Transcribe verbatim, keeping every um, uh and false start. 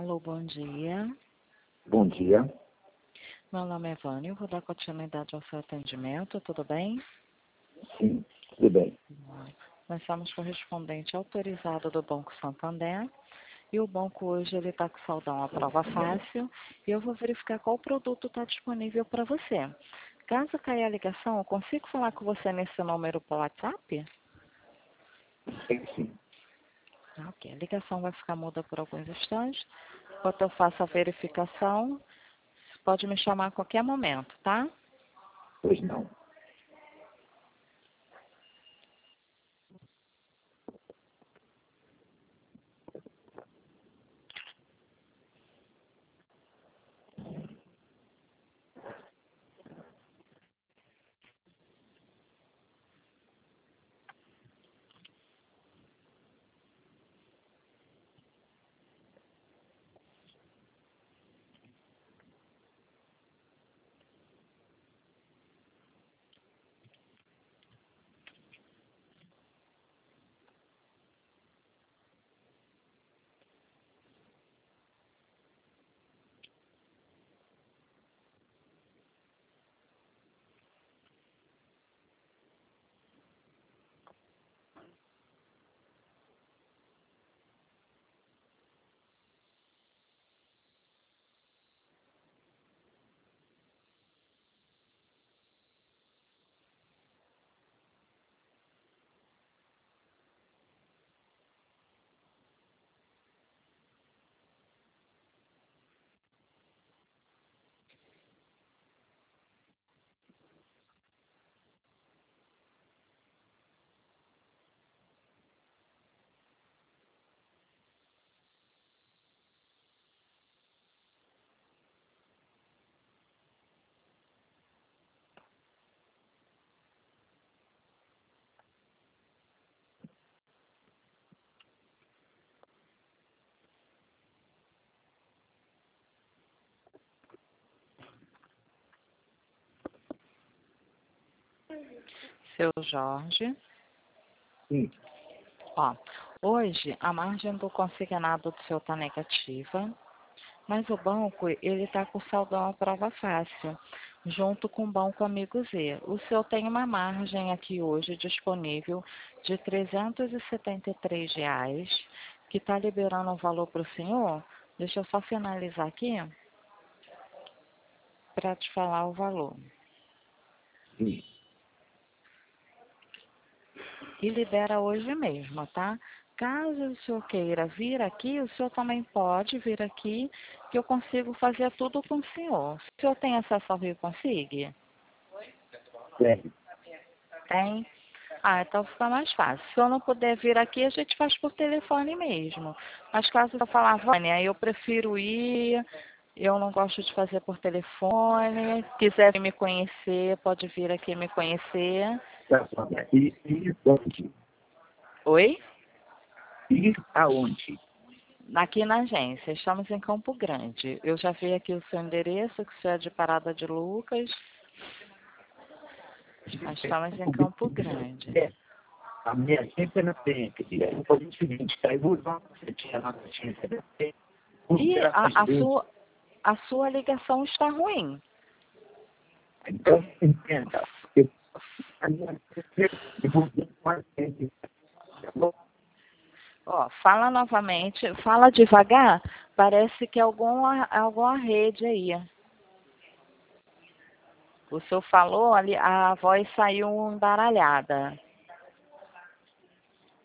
Alô, bom dia. Bom dia. Meu nome é Vânia, eu vou dar continuidade ao seu atendimento, tudo bem? Sim, tudo bem. Nós somos correspondente autorizado do Banco Santander e o banco hoje ele está com saldão à prova fácil e eu vou verificar qual produto está disponível para você. Caso caia a ligação, eu consigo falar com você nesse número pelo WhatsApp? Sim, sim. Ok, a ligação vai ficar muda por alguns instantes. Enquanto eu faço a verificação, você pode me chamar a qualquer momento, tá? Pois não. Seu Jorge. Sim. Ó, hoje a margem do consignado do seu está negativa, mas o banco ele está com saldão à prova fácil, junto com o Banco Amigo Z. O senhor tem uma margem aqui hoje disponível de trezentos e setenta e três reais, que está liberando o valor para o senhor. Deixa eu só finalizar aqui para te falar o valor. Sim. E libera hoje mesmo, tá? Caso o senhor queira vir aqui, o senhor também pode vir aqui, que eu consigo fazer tudo com o senhor. O senhor tem acesso ao Rio Consigue? Tem. Tem? Ah, então fica mais fácil. Se eu não puder vir aqui, a gente faz por telefone mesmo. Mas caso eu falar, Vânia, eu prefiro ir, eu não gosto de fazer por telefone, quiser me conhecer, pode vir aqui me conhecer. Tá, Sônia. E, e onde? Oi? Ir aonde? Aqui na agência, estamos em Campo Grande. Eu já vi aqui o seu endereço, que o senhor é de Parada de Lucas. Nós estamos em Campo Grande. É. A minha agência não tem aqui. Eu vou fazer o seguinte, tá? Eu vou usar uma cacetinha na agência. E a, a, sua, a sua ligação está ruim. Então, entenda. Eu, a minha eu vou usar uma agência. Tá bom? Ó, fala novamente, fala devagar, parece que é alguma, alguma rede aí. O senhor falou ali, a voz saiu embaralhada.